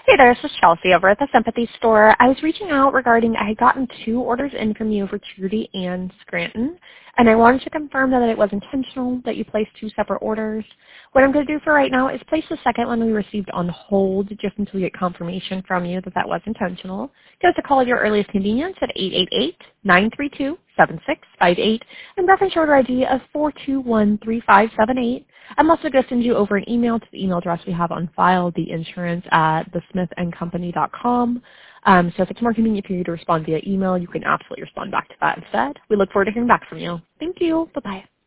Hey there, this is Chelsea over at the Sympathy Store. I was reaching out regarding I had gotten 2 orders in from you for Trudy and Scranton, and I wanted to confirm that it was intentional that you placed 2 separate orders. What I'm going to do for right now is place the second one we received on hold just until we get confirmation from you that that was intentional. Give us a call at your earliest convenience at 888-932-7658 and reference your order ID of 4213578. I'm also going to send you over an email to the email address we have on file, theinsurance@thesmithandcompany.com. So if it's more convenient for you to respond via email, you can absolutely respond back to that instead. We look forward to hearing back from you. Thank you. Bye-bye.